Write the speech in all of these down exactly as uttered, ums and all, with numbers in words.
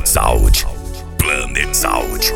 Planet Sound. Planet Sound.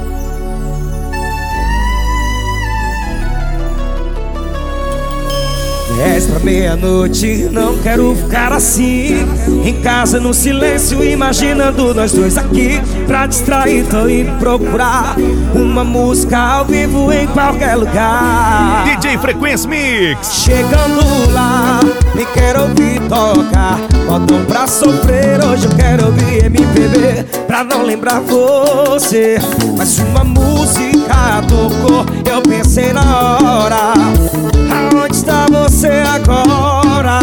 Dez pra meia-noite, não quero ficar assim. Em casa no silêncio, imaginando nós dois aqui. Pra distrair, tô indo procurar uma música ao vivo em qualquer lugar. D J Frequência Mix. Chegando lá, me quero ouvir tocar. Botão pra sofrer, hoje eu quero ouvir M P B. Pra não lembrar você, mas uma música tocou. Eu pensei na hora, aonde está você agora?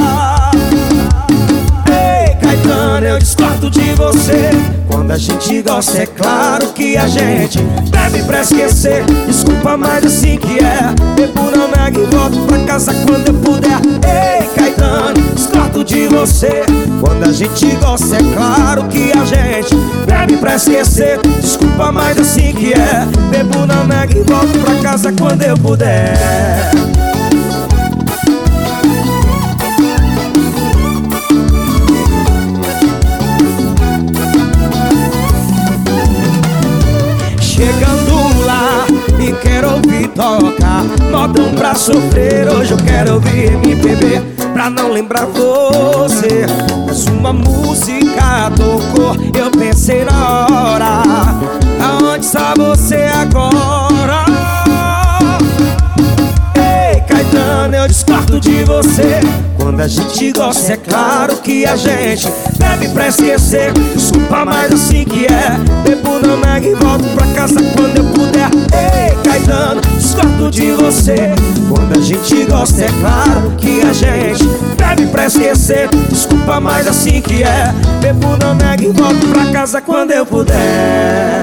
Ei, Caetano, eu discordo de você. Quando a gente gosta, é claro que a gente bebe pra esquecer. Desculpa, mas assim que é. Bebo não nega e volto pra casa quando eu puder. Ei, Caetano, discordo de você. Quando a gente gosta, é claro que a gente bebe pra esquecer. Desculpa, mas assim que é. Bebo não nega e volto pra casa quando eu puder. Chegando lá, me quero ouvir tocar. Modão pra sofrer, hoje eu quero ouvir M P B. Pra não lembrar você, mas uma música tocou. Eu pensei na hora, aonde está você agora? Ei, Caetano, eu discordo de você. Quando a gente gosta, é claro que a gente bebe pra esquecer. Desculpa, mas assim que é. Bebo não nega e volto pra casa quando eu puder. Ei, Caetano, discordo de você. Quando a gente gosta, é claro que a gente bebe pra esquecer. Desculpa, mas assim que é. Bebo não nega e volto pra casa quando eu puder.